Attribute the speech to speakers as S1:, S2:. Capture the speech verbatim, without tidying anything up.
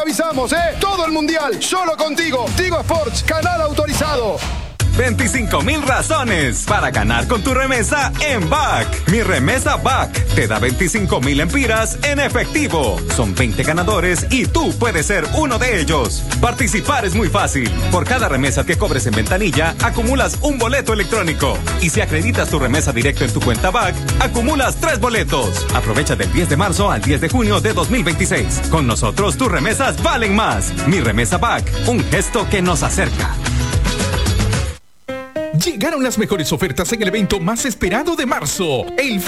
S1: avisamos, ¿eh? Todo el mundial, solo contigo. Tigo Sports, canal autorizado.
S2: veinticinco mil razones para ganar con tu remesa en B A C. Mi remesa B A C te da veinticinco mil empiras en efectivo. Son veinte ganadores y tú puedes ser uno de ellos. Participar es muy fácil. Por cada remesa que cobres en Ventanilla, acumulas un boleto electrónico. Y si acreditas tu remesa directo en tu cuenta B A C, acumulas tres boletos. Aprovecha del diez de marzo al diez de junio de dos mil veintiséis. Con nosotros tus remesas valen más. Mi remesa B A C, un gesto que nos acerca.
S3: Llegaron las mejores ofertas en el evento más esperado de marzo, el